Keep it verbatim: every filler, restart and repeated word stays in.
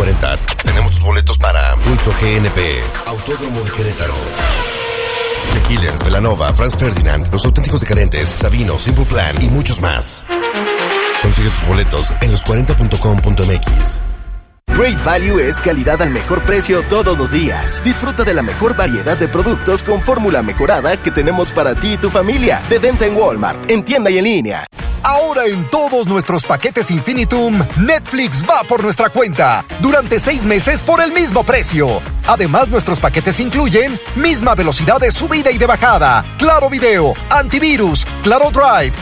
cuarenta. Tenemos tus boletos para Pulso G N P, Autódromo de Querétaro. The Killers, Belanova, Franz Ferdinand, Los Auténticos Decadentes, Sabino, Simple Plan y muchos más. Consigue tus boletos en los cuarenta punto com punto m x. Great Value es calidad al mejor precio todos los días. Disfruta de la mejor variedad de productos con fórmula mejorada que tenemos para ti y tu familia. De venta en Walmart, en tienda y en línea. Ahora en todos nuestros paquetes Infinitum, Netflix va por nuestra cuenta durante seis meses por el mismo precio. Además, nuestros paquetes incluyen misma velocidad de subida y de bajada, Claro Video, antivirus, Claro Drive,